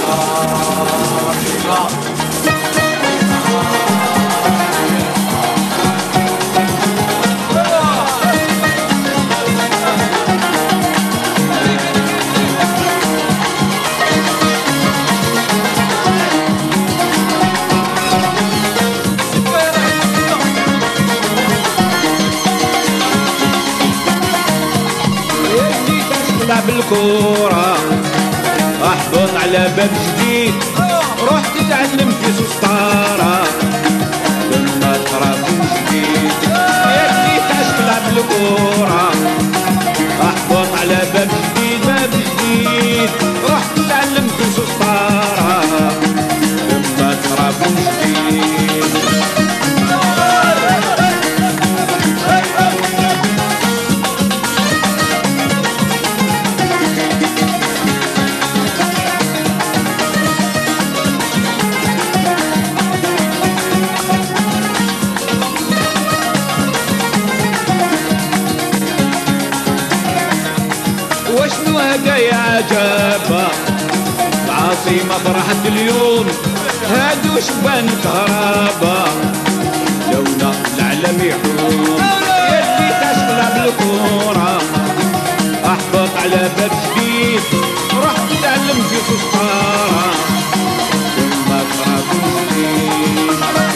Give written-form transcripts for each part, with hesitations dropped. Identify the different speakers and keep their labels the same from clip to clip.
Speaker 1: بالكورة احبط على باب جديد رحت تتعلم في سسطارة لما تراب جديد يدي تعشق لعب الكورة احبط على باب جديد باب جديد رحت تتعلم في سسطارة لما تراب جديد وشنو هدا يا عجابة العاصمة فرحت اليوم هادو شبان كهربا لونا العالم يحوم يلي تشغل بالكورة احبط على باب جديد رحت تتعلم في سسطارة ثم تراب جديد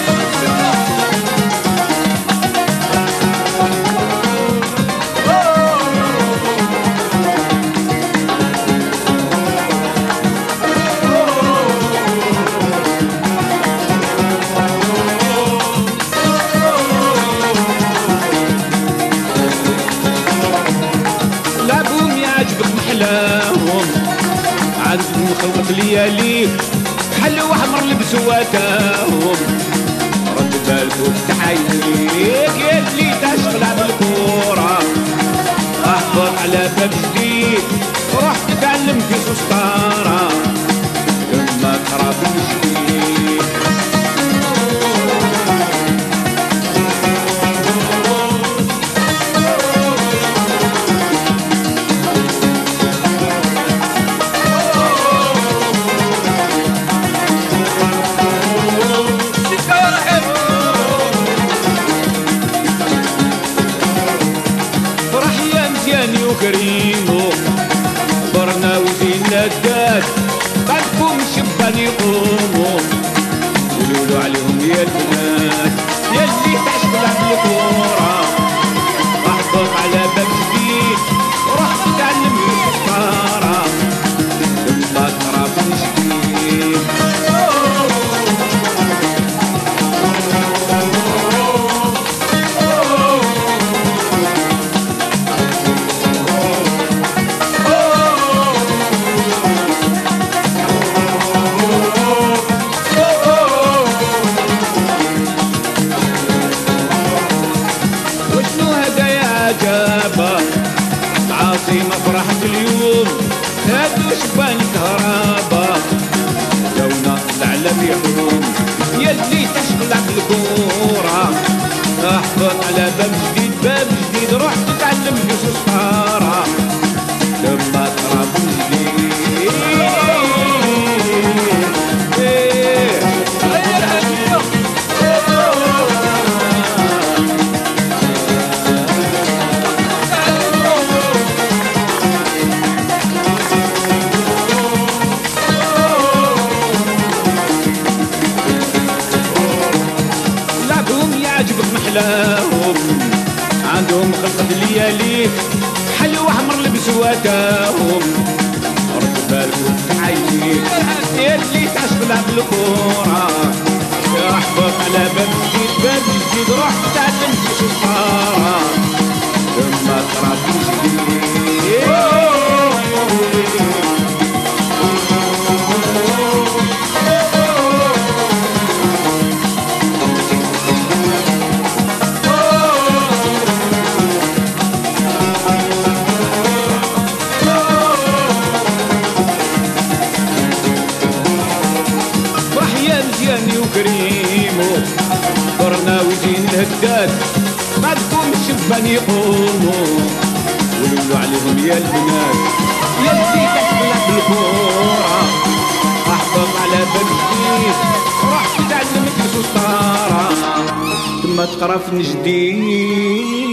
Speaker 1: عندهم خلط لياليك حلو واحمر لبسواتهم رد بالك وتحييك يلي تشغل بالكورة احبط على باب جديد روح تتعلم في سسطارة لما تراب جديد كريمو برناوي زين الداد قلبهم شبان يقوموا قولوا عليهم يا البنات يلي تعشق لعب الكورة احبط على باب جديد روح تتعلم في السفارة لما تراب جديد العاصمة فرحت اليوم هادو شبان كهربا لونا العالم يحوم يلي تشغل لعب الكورة احبط على باب جديد باب جديد روح تتعلم في سسطارة لما تراب جديد محلاهم عندهم خلطة اللياليك حلو احمر لبسواتهم رد بالك وتحييك يلي تعشق لعب الكورة احبط على باب جديد باب جديد روح تتعلم في سسطارة لما تراب جديد كريمو برناوي زين الهداد بعدكم الشبان يقوموا قولوا عليهم يا البنات يلي تشغل بالكورة رحت تعلمت في سلطارة تما تقرا في نجديد.